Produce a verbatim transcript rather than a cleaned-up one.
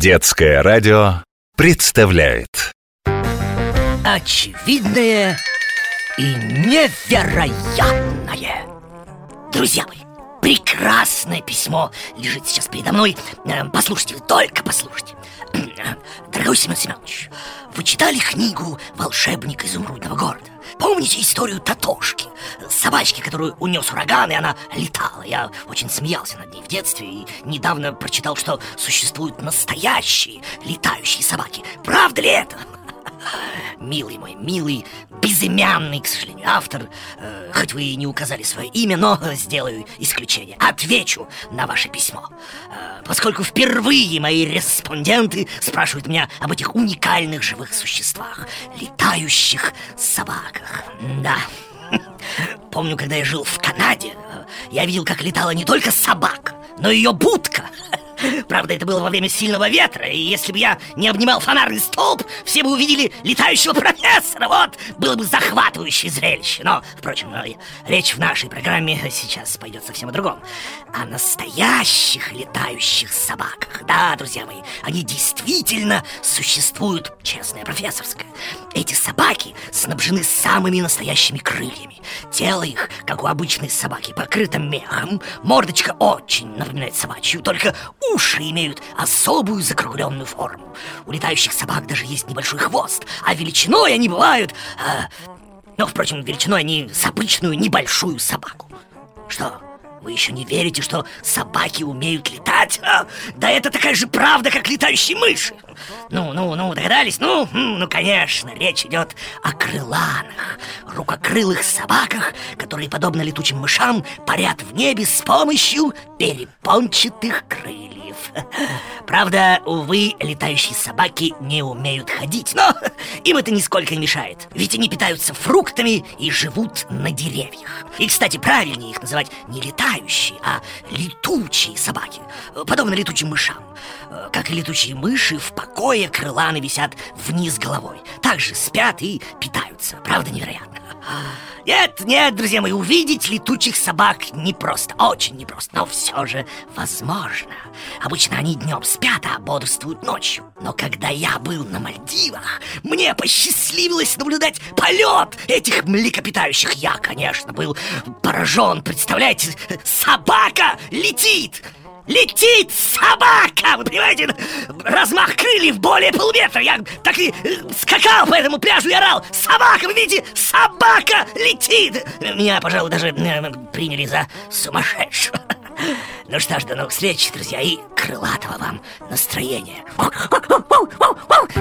Детское радио представляет Очевидное и невероятное. Друзья мои, прекрасное письмо лежит сейчас передо мной. Послушайте, только послушайте. Дорогой Семен Семенович, вы читали книгу «Волшебник изумрудного города»? Помните историю Татошки, собачки, которую унес ураган, и она летала? Я очень смеялся над ней в детстве и недавно прочитал, что существуют настоящие летающие собаки. Правда ли это? Милый мой, милый, безымянный, к сожалению, автор, э, хоть вы и не указали свое имя, но сделаю исключение. Отвечу на ваше письмо, э, поскольку впервые мои респонденты спрашивают меня об этих уникальных живых существах, летающих собаках. Да. Помню, когда я жил в Канаде, я видел, как летала не только собака, но и ее будка. Правда, это было во время сильного ветра, и если бы я не обнимал фонарный столб, все бы увидели летающего профессора. Вот, было бы захватывающее зрелище. Но, впрочем, речь в нашей программе сейчас пойдет совсем о другом. О настоящих летающих собаках. Да, друзья мои, они действительно существуют, честная профессорская. Эти собаки снабжены самыми настоящими крыльями. Тело их, как у обычной собаки, покрыто мехом. Мордочка очень напоминает собачью, только уши имеют особую закругленную форму. У летающих собак даже есть небольшой хвост, а величиной они бывают... Э, ну, впрочем, величиной они с обычную небольшую собаку. Что, вы еще не верите, что собаки умеют летать? А, да это такая же правда, как летающие мыши. Ну, ну, ну, догадались? Ну, ну, конечно, речь идет о крыланах, рукокрылых собаках, которые, подобно летучим мышам, парят в небе с помощью перепончатых крыльев. Правда, увы, летающие собаки не умеют ходить, но им это нисколько не мешает, ведь они питаются фруктами и живут на деревьях. И, кстати, правильнее их называть не летающие, а летучие собаки, подобно летучим мышам. Как и летучие мыши, в покое крыланы висят вниз головой, также спят и питаются. Правда, невероятно? Нет, нет, друзья мои, увидеть летучих собак непросто, очень непросто, но все же возможно. Обычно они днем спят, а бодрствуют ночью. Но когда я был на Мальдивах, мне посчастливилось наблюдать полет этих млекопитающих. Я, конечно, был поражен. Представляете, собака летит! Летит собака! Вы понимаете, размах крыльев более полуметра. Я так и скакал по этому пляжу и орал: собака, вы видите, собака летит! Меня, пожалуй, даже приняли за сумасшедшего. Ну что ж, до новых встреч, друзья, и крылатого вам настроения.